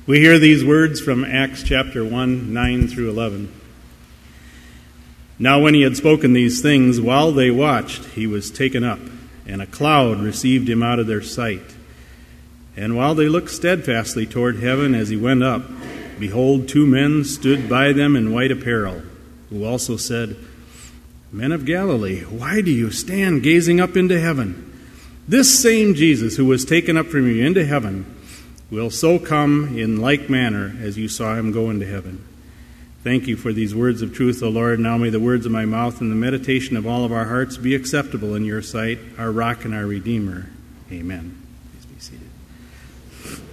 We hear these words from Acts chapter 1, 9 through 11. Now when he had spoken these things, while they watched, he was taken up, and a cloud received him out of their sight. And while they looked steadfastly toward heaven as he went up, behold, two men stood by them in white apparel, who also said, Men of Galilee, why do you stand gazing up into heaven? This same Jesus who was taken up from you into heaven will so come in like manner as you saw him go into heaven. Thank you for these words of truth, O Lord. Now may the words of my mouth and the meditation of all of our hearts be acceptable in your sight, our rock and our Redeemer. Amen. Please be seated.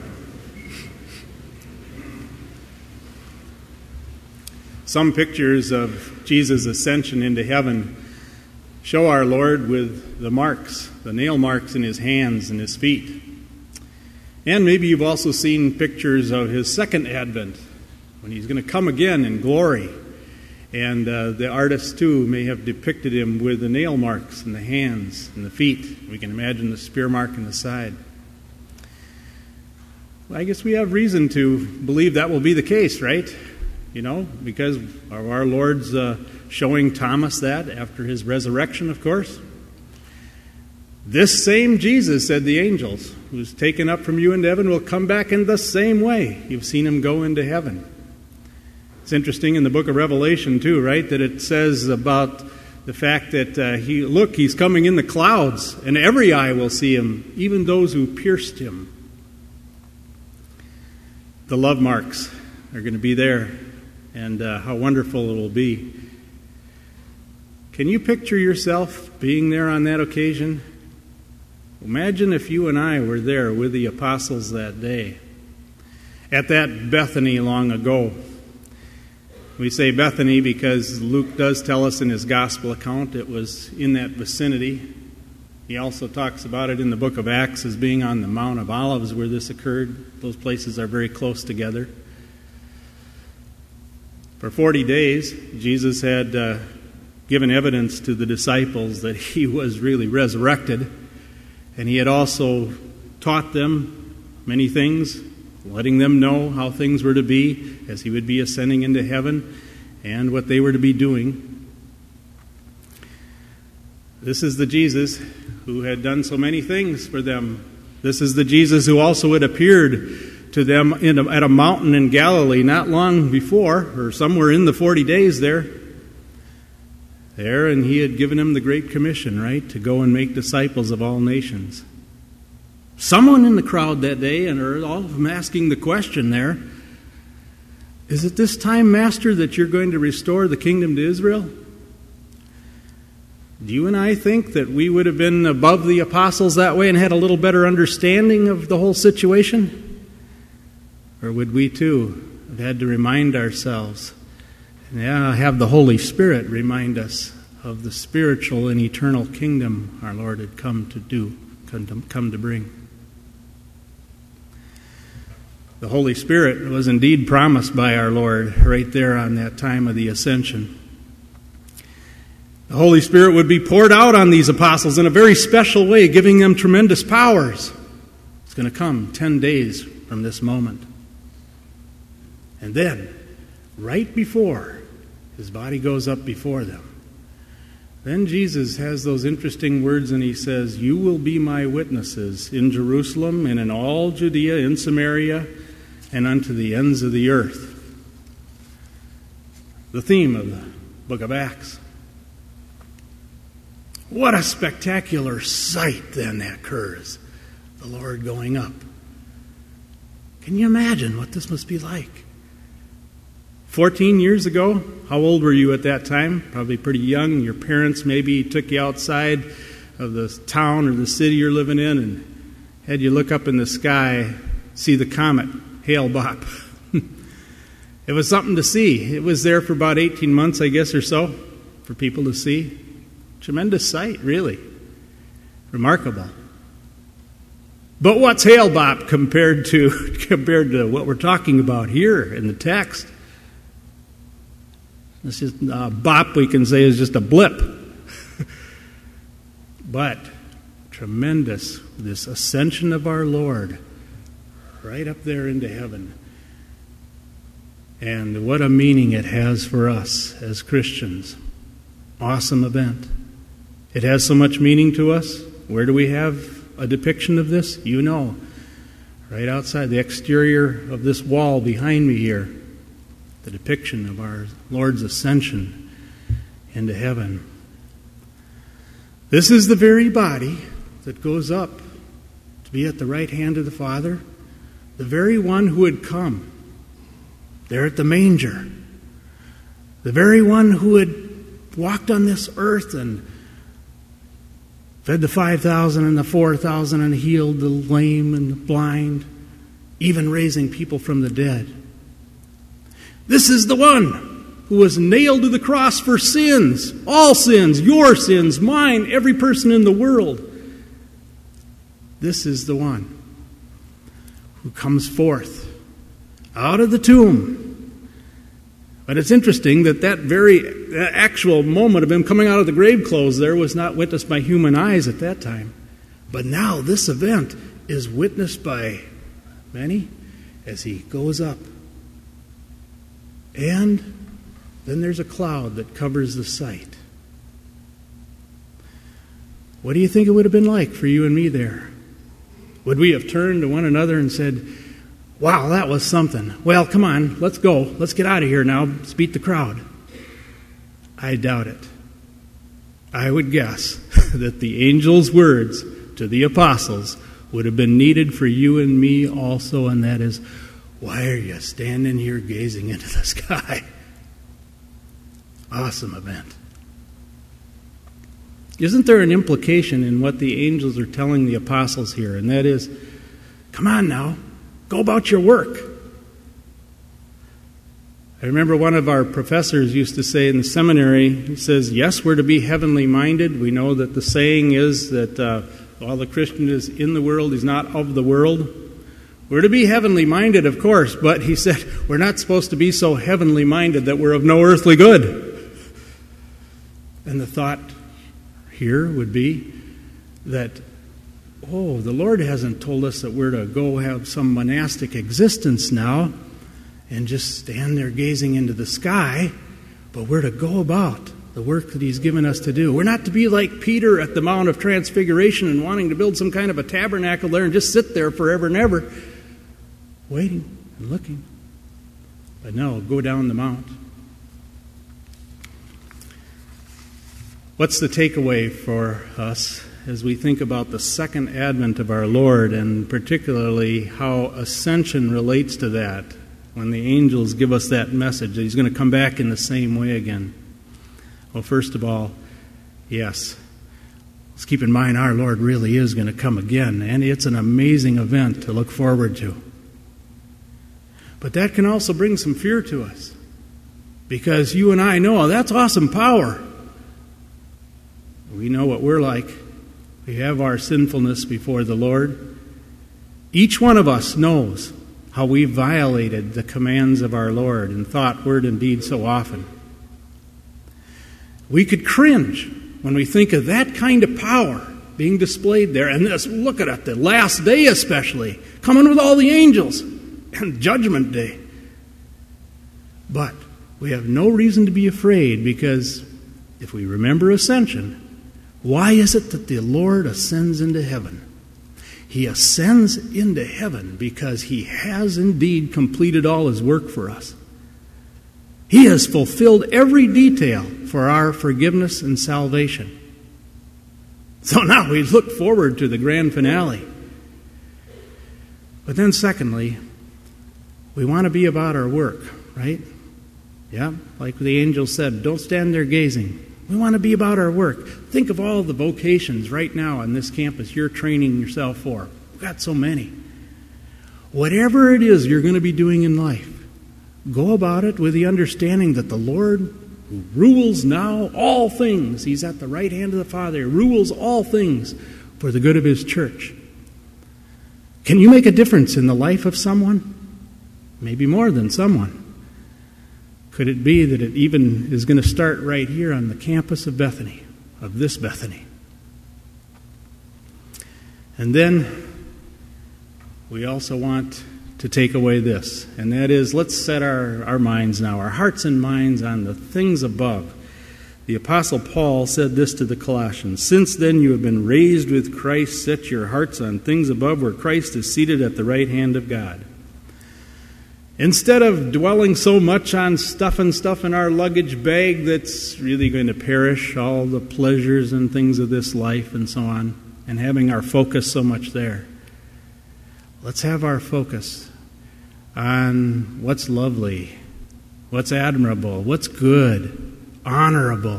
Some pictures of Jesus' ascension into heaven show our Lord with the marks, the nail marks in his hands and his feet. And maybe you've also seen pictures of his second advent, when he's going to come again in glory. And the artists, too, may have depicted him with the nail marks in the hands and the feet. We can imagine the spear mark in the side. Well, I guess we have reason to believe that will be the case, right? You know, because of our Lord's showing Thomas that after his resurrection, of course. This same Jesus, said the angels, who's taken up from you into heaven, will come back in the same way. You've seen him go into heaven. It's interesting in the book of Revelation, too, right, that it says about the fact that, he's coming in the clouds, and every eye will see him, even those who pierced him. The love marks are going to be there, and how wonderful it will be. Can you picture yourself being there on that occasion? Imagine if you and I were there with the apostles that day, at that Bethany long ago. We say Bethany because Luke does tell us in his gospel account it was in that vicinity. He also talks about it in the book of Acts as being on the Mount of Olives where this occurred. Those places are very close together. For 40 days, Jesus had given evidence to the disciples that he was really resurrected. And he had also taught them many things, letting them know how things were to be as he would be ascending into heaven and what they were to be doing. This is the Jesus who had done so many things for them. This is the Jesus who also had appeared to them at a mountain in Galilee not long before, or somewhere in the 40 days there, and he had given him the Great Commission, right, to go and make disciples of all nations. Someone in the crowd that day, and all of them asking the question there, is it this time, Master, that you're going to restore the kingdom to Israel? Do you and I think that we would have been above the apostles that way and had a little better understanding of the whole situation? Or would we too have had to remind ourselves, have the Holy Spirit remind us of the spiritual and eternal kingdom our Lord had come to bring. The Holy Spirit was indeed promised by our Lord right there on that time of the ascension. The Holy Spirit would be poured out on these apostles in a very special way, giving them tremendous powers. It's going to come 10 days from this moment. And then, right before his body goes up before them, then Jesus has those interesting words and he says, You will be my witnesses in Jerusalem and in all Judea, in Samaria, and unto the ends of the earth. The theme of the book of Acts. What a spectacular sight then that occurs, the Lord going up. Can you imagine what this must be like? 14 years ago, how old were you at that time? Probably pretty young. Your parents maybe took you outside of the town or the city you're living in and had you look up in the sky, see the comet, Hale-Bopp. It was something to see. It was there for about 18 months, I guess, or so, for people to see. Tremendous sight, really. Remarkable. But what's Hale-Bopp compared to what we're talking about here in the text? This is bop, we can say, is just a blip. But tremendous, this ascension of our Lord right up there into heaven. And what a meaning it has for us as Christians. Awesome event. It has so much meaning to us. Where do we have a depiction of this? You know, right outside the exterior of this wall behind me here, the depiction of our Lord's ascension into heaven. This is the very body that goes up to be at the right hand of the Father, the very one who had come there at the manger, the very one who had walked on this earth and fed the 5,000 and the 4,000 and healed the lame and the blind, even raising people from the dead. This is the one who was nailed to the cross for sins, all sins, your sins, mine, every person in the world. This is the one who comes forth out of the tomb. But it's interesting that that actual moment of him coming out of the grave clothes there was not witnessed by human eyes at that time. But now this event is witnessed by many as he goes up. And then there's a cloud that covers the sight. What do you think it would have been like for you and me there? Would we have turned to one another and said, wow, that was something. Well, come on, let's go. Let's get out of here now. Let's beat the crowd. I doubt it. I would guess that the angel's words to the apostles would have been needed for you and me also, and that is, why are you standing here gazing into the sky? Awesome event. Isn't there an implication in what the angels are telling the apostles here? And that is, come on now. Go about your work. I remember one of our professors used to say in the seminary, he says, yes, we're to be heavenly minded. We know that the saying is that while the Christian is in the world, he's not of the world. We're to be heavenly minded, of course, but he said, we're not supposed to be so heavenly minded that we're of no earthly good. And the thought here would be that, oh, the Lord hasn't told us that we're to go have some monastic existence now and just stand there gazing into the sky, but we're to go about the work that He's given us to do. We're not to be like Peter at the Mount of Transfiguration and wanting to build some kind of a tabernacle there and just sit there forever and ever, waiting and looking. But no, go down the mount. What's the takeaway for us as we think about the second advent of our Lord, and particularly how ascension relates to that, when the angels give us that message that He's going to come back in the same way again? Well, first of all, yes, let's keep in mind our Lord really is going to come again, and it's an amazing event to look forward to. But that can also bring some fear to us, because you and I know that's awesome power. We know what we're like. We have our sinfulness before the Lord. Each one of us knows how we violated the commands of our Lord in thought, word, and deed so often. We could cringe when we think of that kind of power being displayed there. And this, look at it, the last day especially, coming with all the angels, and Judgment Day. But we have no reason to be afraid, because if we remember ascension, why is it that the Lord ascends into heaven? He ascends into heaven because He has indeed completed all His work for us. He has fulfilled every detail for our forgiveness and salvation. So now we look forward to the grand finale. But then secondly, we want to be about our work, right? Yeah, like the angel said, don't stand there gazing. We want to be about our work. Think of all the vocations right now on this campus you're training yourself for. We've got so many. Whatever it is you're going to be doing in life, go about it with the understanding that the Lord, who rules now all things, He's at the right hand of the Father, He rules all things for the good of His church. Can you make a difference in the life of someone? Maybe more than someone. Could it be that it even is going to start right here on the campus of Bethany, of this Bethany? And then we also want to take away this, and that is, let's set our minds now, our hearts and minds on the things above. The Apostle Paul said this to the Colossians, "Since then you have been raised with Christ, set your hearts on things above where Christ is seated at the right hand of God." Instead of dwelling so much on stuff in our luggage bag that's really going to perish, all the pleasures and things of this life and so on, and having our focus so much there, let's have our focus on what's lovely, what's admirable, what's good, honorable,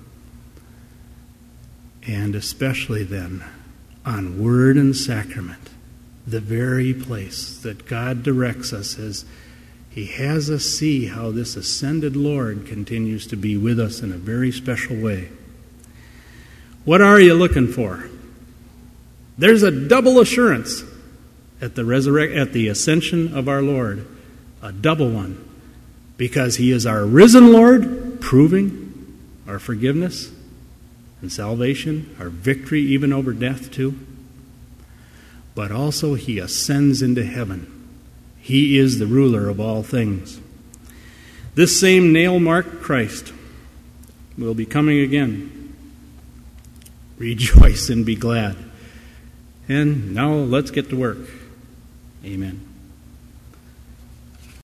and especially then on word and sacrament, the very place that God directs us as He has us see how this ascended Lord continues to be with us in a very special way. What are you looking for? There's a double assurance at the ascension of our Lord, a double one, because He is our risen Lord, proving our forgiveness and salvation, our victory even over death too. But also He ascends into heaven. He is the ruler of all things. This same nail-marked Christ will be coming again. Rejoice and be glad. And now let's get to work. Amen.